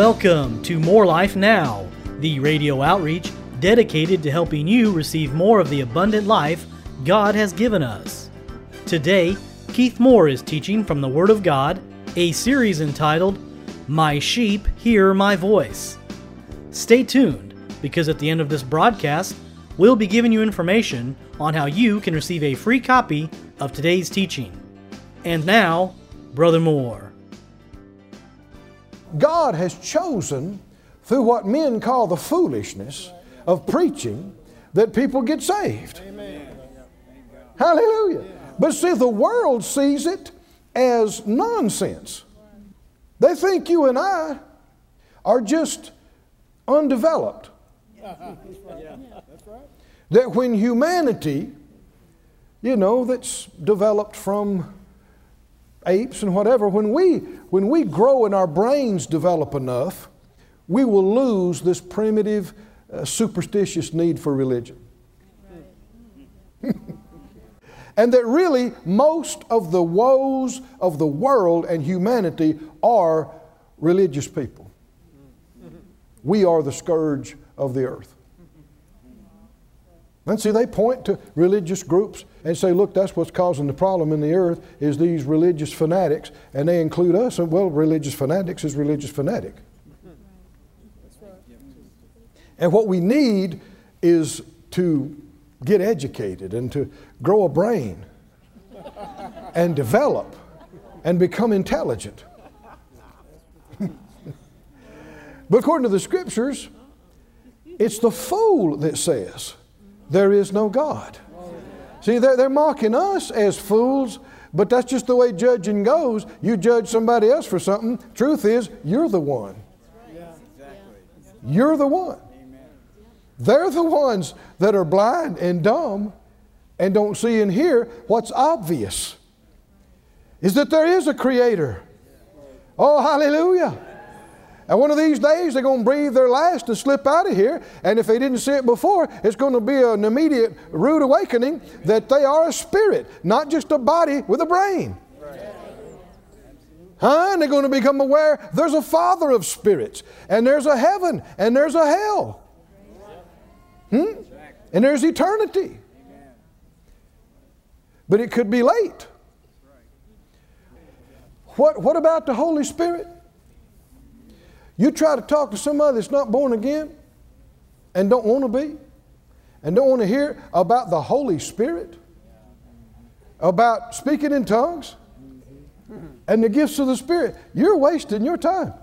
Welcome to More Life Now, the radio outreach dedicated to helping you receive more of the abundant life God has given us. Today, Keith Moore is teaching from the Word of God, a series entitled, My Sheep Hear My Voice. Stay tuned, because at the end of this broadcast, we'll be giving you information on how you can receive a free copy of today's teaching. And now, Brother Moore. God has chosen, through what men call the foolishness of preaching, that people get saved. Amen. Hallelujah. Yeah. But see, the world sees it as nonsense. They think you and I are just undeveloped. That when humanity, that's developed from apes and whatever, when we grow and our brains develop enough, we will lose this primitive, superstitious need for religion. And that really most of the woes of the world and humanity are religious people. We are the scourge of the earth. And see, they point to religious groups and say, look, that's what's causing the problem in the earth is these religious fanatics, and they include us. And well, religious fanatics is religious fanatic. And what we need is to get educated and to grow a brain and develop and become intelligent. But according to the Scriptures, it's the fool that says, there is no God. See, they're mocking us as fools, but that's just the way judging goes. You judge somebody else for something. Truth is, you're the one. You're the one. They're the ones that are blind and dumb and don't see and hear. What's obvious is that there is a Creator. Oh, hallelujah. And one of these days, they're going to breathe their last and slip out of here. And if they didn't see it before, it's going to be an immediate rude awakening that they are a spirit, not just a body with a brain. And they're going to become aware there's a Father of spirits, and there's a heaven, and there's a hell. And there's eternity. But it could be late. What about the Holy Spirit? You try to talk to somebody that's not born again and don't want to be, and don't want to hear about the Holy Spirit, about speaking in tongues and the gifts of the Spirit. You're wasting your time.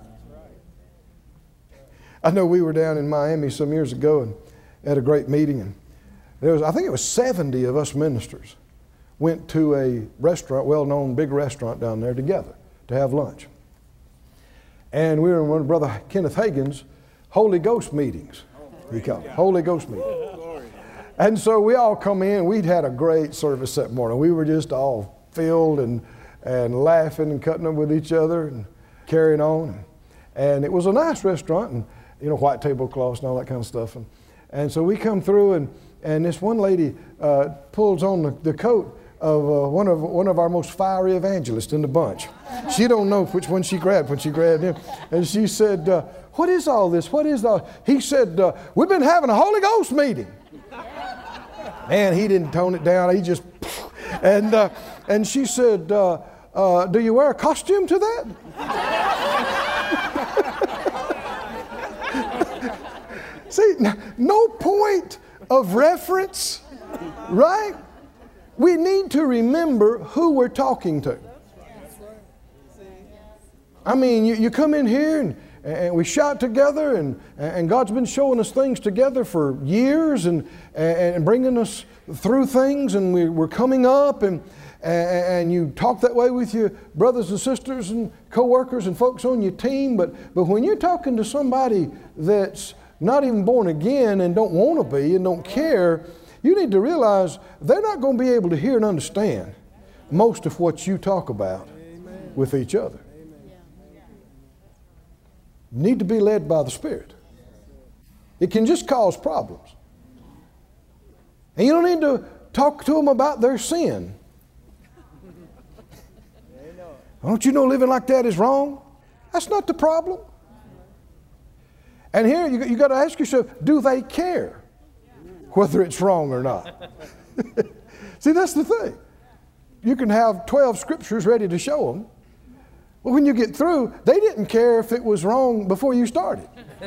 I know we were down in Miami some years ago and at a great meeting, and I think it was 70 of us ministers went to a restaurant, well-known big restaurant down there together to have lunch. And we were in one of Brother Kenneth Hagin's Holy Ghost meetings, he called it, Holy Ghost meetings. And so we all come in. We'd had a great service that morning. We were just all filled and laughing and cutting up with each other and carrying on. And it was a nice restaurant, and white tablecloths and all that kind of stuff. And so we come through, and this one lady pulls on the coat of one of our most fiery evangelists in the bunch. She don't know which one she grabbed when she grabbed him. And she said, what is all this? What is all? He said, we've been having a Holy Ghost meeting. Man, he didn't tone it down. He just, and she said, do you wear a costume to that? See, no point of reference, right? We need to remember who we're talking to. I mean, you come in here and we shout together, and God's been showing us things together for years and bringing us through things, and we're coming up, and you talk that way with your brothers and sisters and co-workers and folks on your team, but when you're talking to somebody that's not even born again and don't want to be and don't care, you need to realize they're not going to be able to hear and understand most of what you talk about with each other. You need to be led by the Spirit. It can just cause problems. And you don't need to talk to them about their sin. Don't you know living like that is wrong? That's not the problem. And here you got to ask yourself, do they care whether it's wrong or not? See, that's the thing. You can have 12 scriptures ready to show them. Well, when you get through, they didn't care if it was wrong before you started.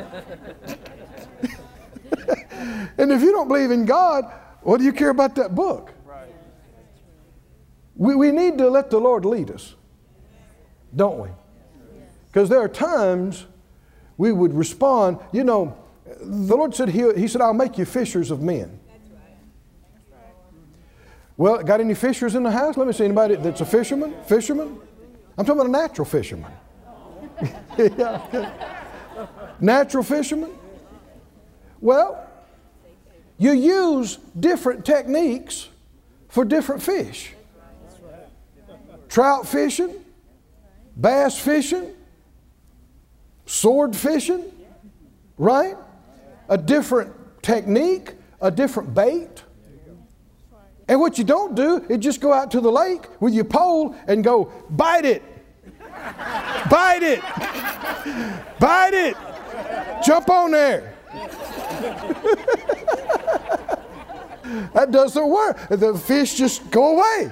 And if you don't believe in God, what do you care about that book? We need to let the Lord lead us, don't we? Because there are times we would respond. You know, the Lord said, He said, I'll make you fishers of men. Well, got any fishers in the house? Let me see anybody that's a fisherman. Fisherman? I'm talking about a natural fisherman. Yeah. Natural fisherman? Well, you use different techniques for different fish. Trout fishing, bass fishing, sword fishing, right? A different technique, a different bait. And what you don't do is just go out to the lake with your pole and go, bite it, bite it, bite it, jump on there. That doesn't work. The fish just go away.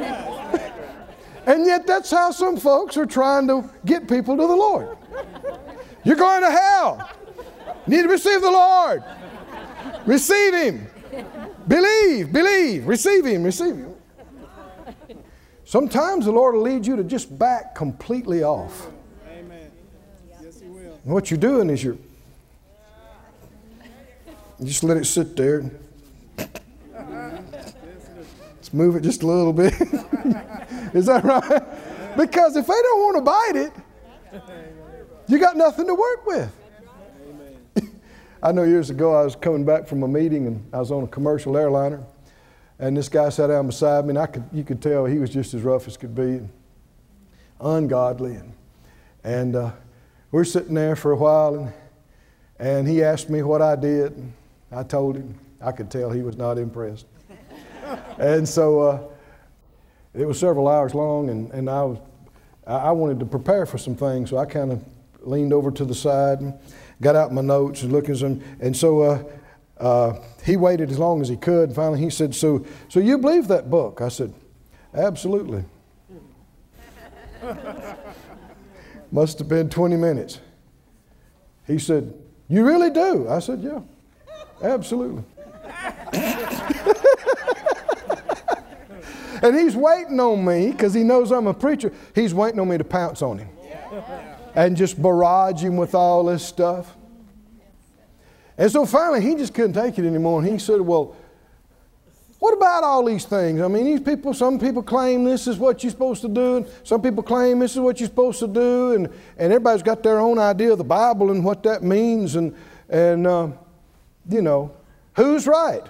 And yet that's how some folks are trying to get people to the Lord. You're going to hell. You need to receive the Lord. Receive Him. Believe, receive Him. Sometimes the Lord will lead you to just back completely off. Amen. Yes, He will. And what you're doing is you just let it sit there. Let's move it just a little bit. Is that right? Because if they don't want to bite it, you got nothing to work with. I know years ago I was coming back from a meeting and I was on a commercial airliner, and this guy sat down beside me, and you could tell he was just as rough as could be, ungodly, and we're sitting there for a while, and he asked me what I did, and I told him. I could tell he was not impressed, and so it was several hours long, and I wanted to prepare for some things, so I kind of leaned over to the side and got out my notes and looking at them. And so he waited as long as he could. And finally he said, so you believe that book? I said, absolutely. Must have been 20 minutes. He said, you really do? I said, yeah, absolutely. And he's waiting on me, because he knows I'm a preacher, he's waiting on me to pounce on him. And just barrage him with all this stuff. And so finally he just couldn't take it anymore. And he said, well, what about all these things? I mean, some people claim this is what you're supposed to do, and some people claim this is what you're supposed to do, and everybody's got their own idea of the Bible and what that means, and you know, who's right?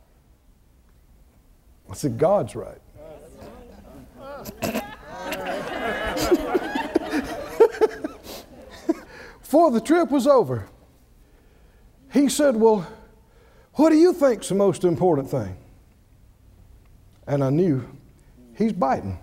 I said, God's right. Before the trip was over, he said, well, what do you think's the most important thing? And I knew he's biting.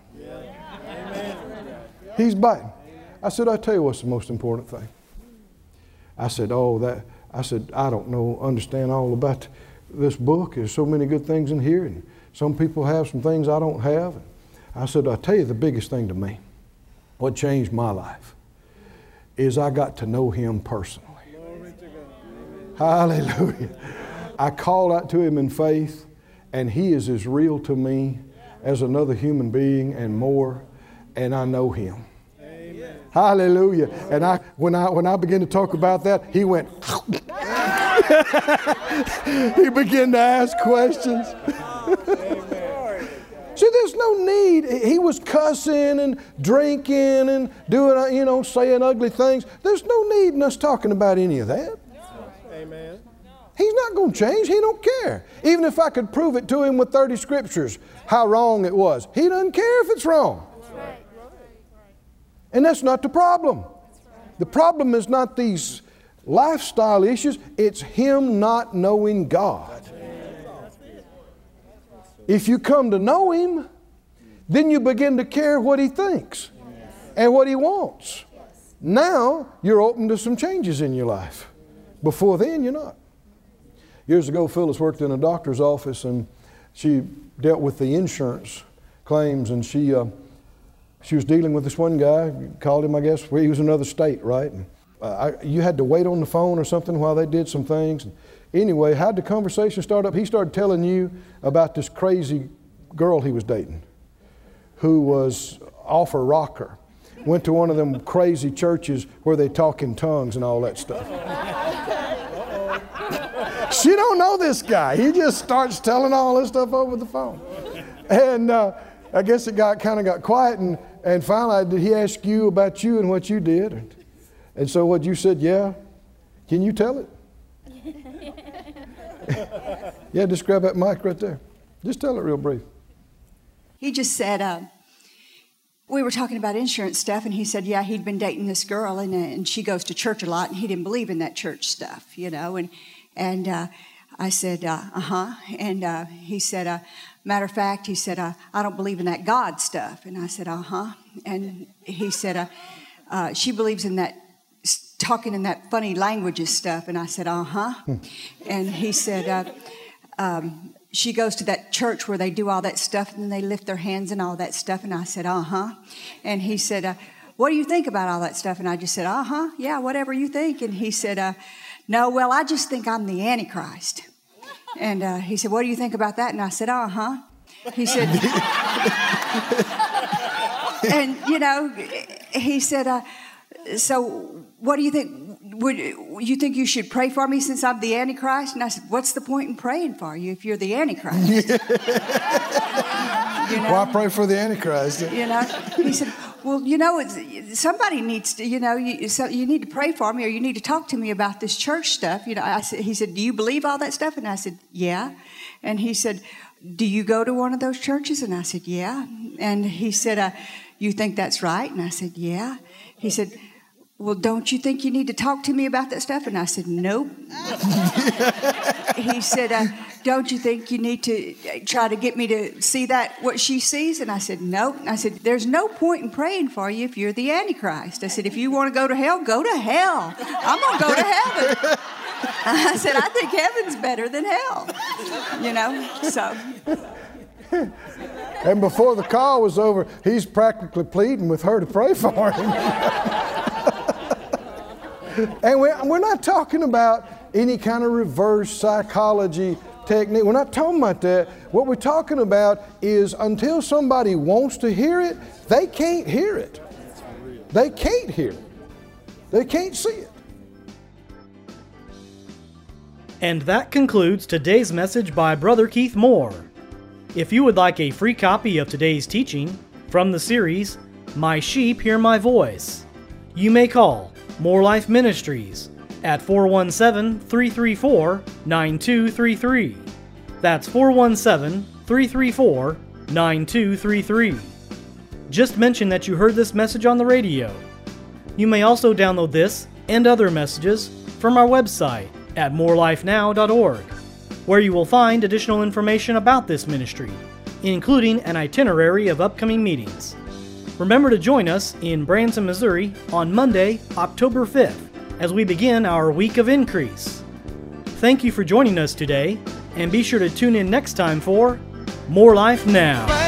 He's biting. I said, I'll tell you what's the most important thing. I said, I don't understand all about this book. There's so many good things in here, and some people have some things I don't have. I said, I'll tell you the biggest thing to me, what changed my life, is I got to know Him personally. Hallelujah. I called out to Him in faith, and He is as real to me as another human being and more, and I know Him. Amen. Hallelujah. And when I began to talk about that, he went, he began to ask questions. See, there's no need. He was cussing and drinking and doing, saying ugly things. There's no need in us talking about any of that. Amen. He's not going to change. He don't care. Even if I could prove it to him with 30 scriptures how wrong it was, he doesn't care if it's wrong. Right. And that's not the problem. The problem is not these lifestyle issues. It's him not knowing God. If you come to know Him, then you begin to care what He thinks and what He wants. Now you're open to some changes in your life. Before then, you're not. Years ago, Phyllis worked in a doctor's office, and she dealt with the insurance claims, and she was dealing with this one guy. Called him, I guess, he was in another state, right? And, you had to wait on the phone or something while they did some things. Anyway, how'd the conversation start up? He started telling you about this crazy girl he was dating who was off her rocker. Went to one of them crazy churches where they talk in tongues and all that stuff. She don't know this guy. He just starts telling all this stuff over the phone. And I guess it kind of got quiet, and finally, did he ask you about you and what you did? And so what you said, yeah. Can you tell it? Yeah, just grab that mic right there. Just tell it real brief. He just said, we were talking about insurance stuff, and he said, yeah, he'd been dating this girl, and she goes to church a lot, and he didn't believe in that church stuff, you know. And I said, uh-huh. And he said, matter of fact, he said, I don't believe in that God stuff. And I said, uh-huh. And he said, she believes in that talking in that funny languages stuff. And I said, uh-huh. And he said, she goes to that church where they do all that stuff and they lift their hands and all that stuff. And I said, uh-huh. And he said, what do you think about all that stuff? And I just said, uh-huh, yeah, whatever you think. And he said, no, well, I just think I'm the Antichrist. And he said, what do you think about that? And I said, uh-huh. He said, and, you know, he said, so what do you think? Would you think you should pray for me since I'm the Antichrist? And I said, what's the point in praying for you if you're the Antichrist? You know? Why pray for the Antichrist? You know, he said, well, you know, somebody needs to, you know, you need to pray for me, or you need to talk to me about this church stuff. You know, he said, do you believe all that stuff? And I said, yeah. And he said, do you go to one of those churches? And I said, yeah. And he said, you think that's right? And I said, yeah. He said, well, don't you think you need to talk to me about that stuff? And I said, nope. He said, don't you think you need to try to get me to see what she sees? And I said, nope. And I said, there's no point in praying for you if you're the Antichrist. I said, if you want to go to hell, go to hell. I'm going to go to heaven. I said, I think heaven's better than hell. You know, so. And before the call was over, he's practically pleading with her to pray for him. And we're not talking about any kind of reverse psychology technique. We're not talking about that. What we're talking about is until somebody wants to hear it, they can't hear it. They can't hear it. They can't see it. And that concludes today's message by Brother Keith Moore. If you would like a free copy of today's teaching from the series, My Sheep Hear My Voice, you may call More Life Ministries at 417-334-9233. That's 417-334-9233. Just mention that you heard this message on the radio. You may also download this and other messages from our website at morelifenow.org, where you will find additional information about this ministry, including an itinerary of upcoming meetings. Remember to join us in Branson, Missouri on Monday, October 5th, as we begin our Week of Increase. Thank you for joining us today, and be sure to tune in next time for More Life Now.